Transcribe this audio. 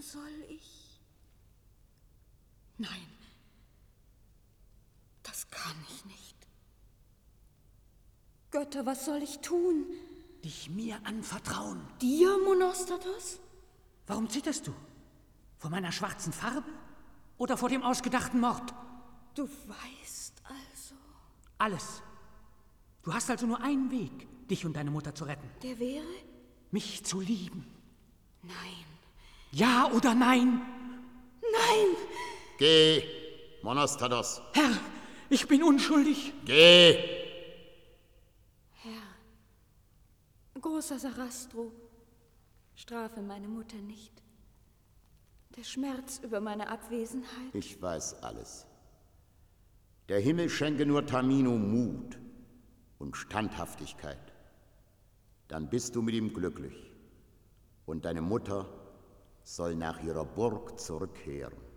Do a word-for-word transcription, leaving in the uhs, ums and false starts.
soll ich? Nein, das kann ich nicht. Götter, was soll ich tun? Dich mir anvertrauen. Dir, Monostatos? Warum zitterst du? Vor meiner schwarzen Farbe oder vor dem ausgedachten Mord? Du weißt also... Alles. Du hast also nur einen Weg, dich und deine Mutter zu retten. Der wäre? Mich zu lieben. Nein. Ja oder nein? Nein! Geh, Monostatos. Herr, ich bin unschuldig. Geh! Herr, großer Sarastro, strafe meine Mutter nicht. Der Schmerz über meine Abwesenheit. Ich weiß alles. Der Himmel schenke nur Tamino Mut und Standhaftigkeit. Dann bist du mit ihm glücklich. Und deine Mutter soll nach ihrer Burg zurückkehren.